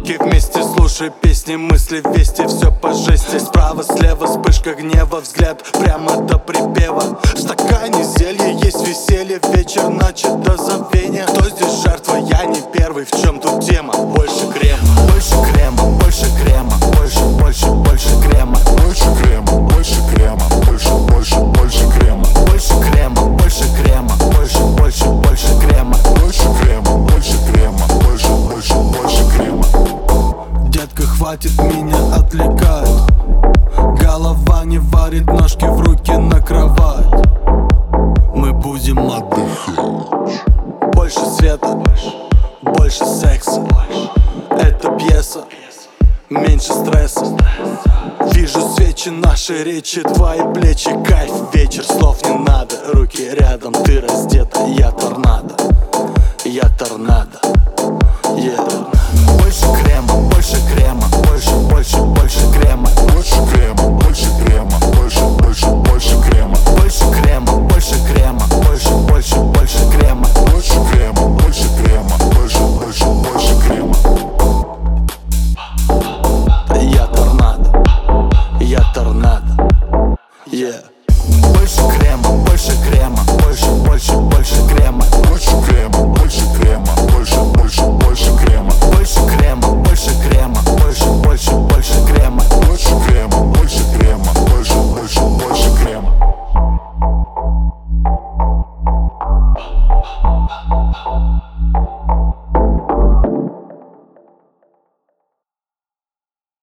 руки вместе, слушай песни, мысли, вести, все по жести. Справа, слева, вспышка гнева, взгляд прямо до припева. В стакане зелье, есть веселье, вечер начат до забвения. Кто здесь жертва, я не первый, в чем тут тема? Больше крема, больше крема, больше крема, больше, больше, больше крема. Больше крема, больше крема, больше, больше, больше крема. Больше крема, больше крема, больше, больше, больше крема. Больше крема, больше крема, больше, больше, больше крема. Детка, хватит, меня отвлекает. Голова не варит, ножки в руки на кровать. Мы будем отдыхать. Больше света, больше секса. Это пьеса, меньше стресса. Вижу свечи, наши речи, твои плечи. Кайф, вечер, слов не надо. Руки рядом, ты раздета, я торнадо. Я торнадо.